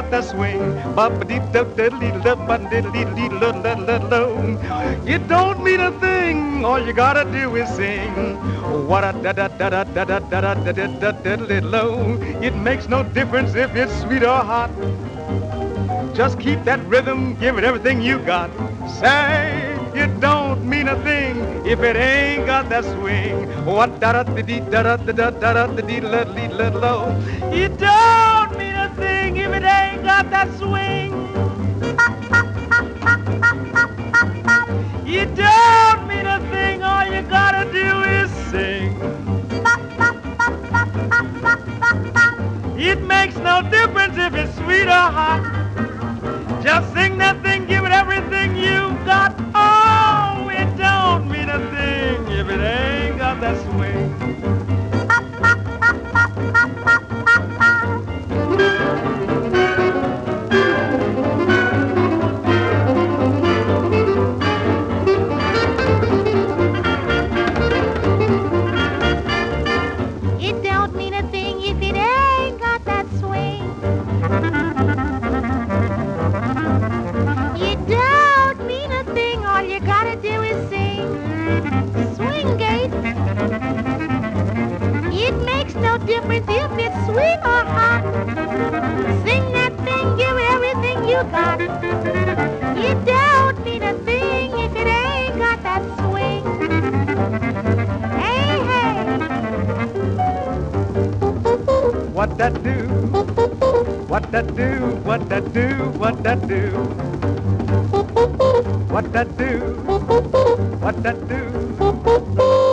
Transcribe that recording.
got that swing. It don't mean a thing, all you gotta do is sing. What a da da da da da da da da da da da low. It makes no difference if it's sweet or hot. Just keep that rhythm, give it everything you got. Say, it don't mean a thing if it ain't got that swing. What da da da da da da da da da low. It don't mean a thing if it ain't got that swing. It don't mean a thing, all you gotta do is sing. It makes no difference if it's sweet or hot. Just sing that thing, give it everything you got. Oh, it don't mean a thing if it ain't got that swing. It don't mean a thing if it ain't got that swing. It don't mean a thing, all you gotta do is sing. Swing gate. It makes no difference if it's sweet or hot. Sing that thing, give it everything you got. It don't mean a thing if it ain't got that swing. Hey, hey. What that do? What that do? What that do? What that do? What that do? What that do?